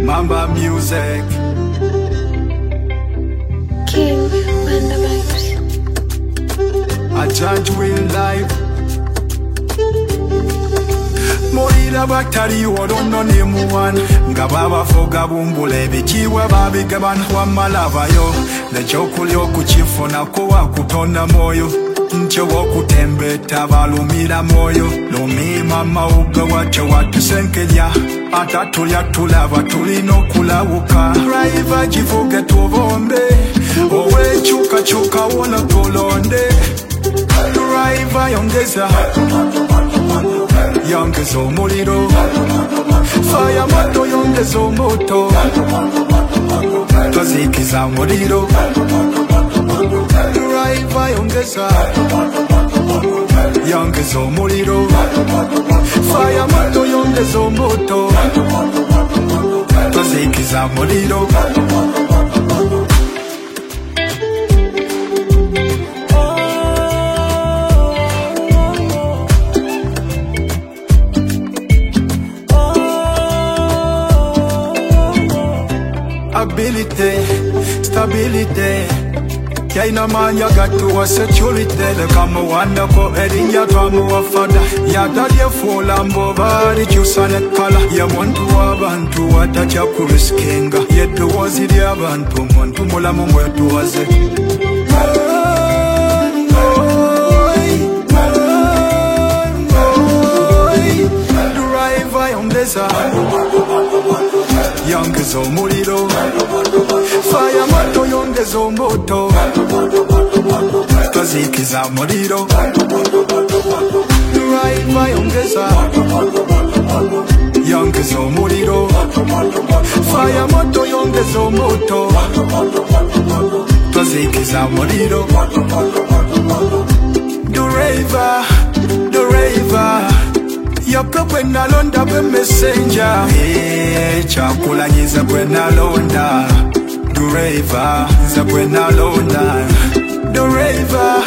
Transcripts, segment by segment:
Mamba Music. King Manda Vibes. A judge will live. Morira batali worono ne muwana ngababa foga bumbule bikiwa babigabana wamalavayo nechokulyo kuchifuna kuwa kutonda moyo nche wokutembeta balumira moyo lumima mauga wache watusenkelya atatulya tulava tulino kulawuka raiva jivuge tuvombe owe chuka chuka wona tulonde raiva yongeza yongeza omuliro fire moto yongeza omoto tozikiza omuliro driver yongeza omuliro fire moto yongeza omoto tozikiza omuliro ability, stability. Kaina manya gatuwa security. The kama wanda ko erinya twamu wafada. Ya dalia fola mbobari jusane kala. Ya mwantu wabantu watacha kuriskinga. Yetu wazidi abantu mwantu mula mwetu waze. Driver yongeza yongeza omuliro fire moto yongeza omoto tozikiza omuliro driver yongeza omuliro fire moto yongeza omoto tozikiza omuliro driver Yoko kwena londa kwe messenger chakula nyiza kwena londa Driver nza kwena londa Driver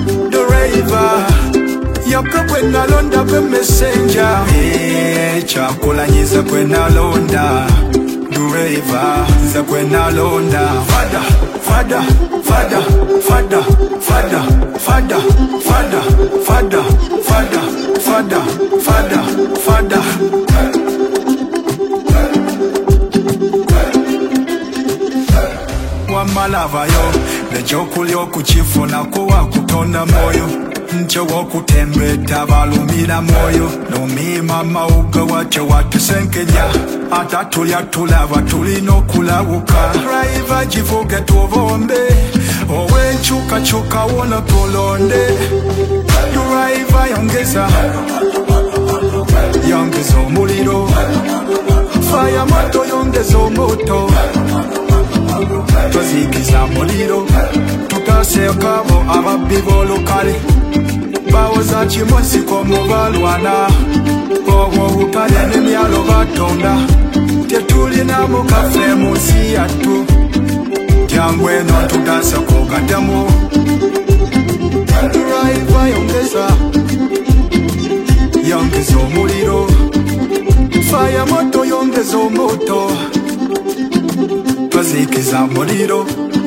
Yoko kwena londa kwe messenger chakula nyiza kwena londa Driver nza kwena londa Fada Wamalavayo nechokulyo kuchifuna kuwa kutonda moyo nche wokutembeta balumira moyo numima mauga wache watusenkelya atatulya tulava tulino kulawuka raiva jivuge tuvombe owe chuka chuka wona tulonde raiva yongeza omuliro fire moto yongeza omoto tozikiza omuliro tutaseekabo ababbi b'olukale bawoza kimosiko mu balwana obwo obutale n'emyalo batonda tetulinamu kafe mu nsi yattu jangu eno tutasa kugaddamu driver yongeza omuliro fire moto yongeza omoto tozikiza omuliro